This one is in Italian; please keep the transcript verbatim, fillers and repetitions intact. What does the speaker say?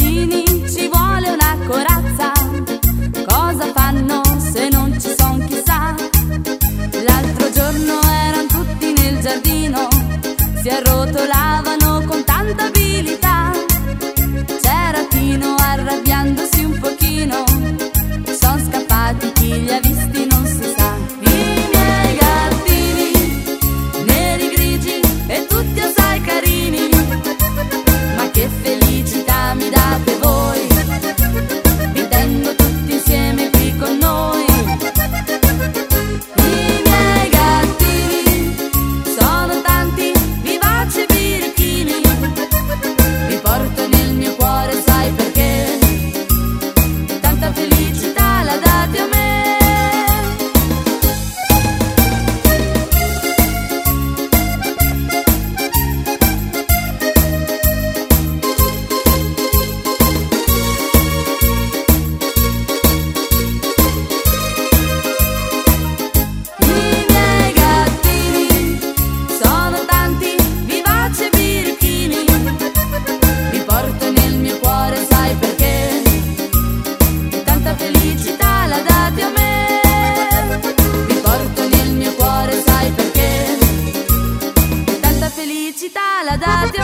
gattini ci vuole una corazza. Cosa fanno se non ci son chissà? L'altro giorno eran tutti nel giardino, si arrotolavano con tanta abilità. C'era Tino arrabbiandosi un pochino, son scappati, chi li ha visti non si sa. I miei gattini, neri grigi e tutti assai carini, ma che felicità mi date voi, vivendo tutti insieme qui con noi. I miei gattini sono tanti, vivaci e birichini, vi porto nel mio cuore, sai perché? Tanta felicità la date a me. I miei gattini sono tanti, vivaci e birichini, vi porto nel mio cuore, sai perché? Tanta felicità la date a me. Vi porto nel mio cuore, sai perché? Tanta felicità la date a me.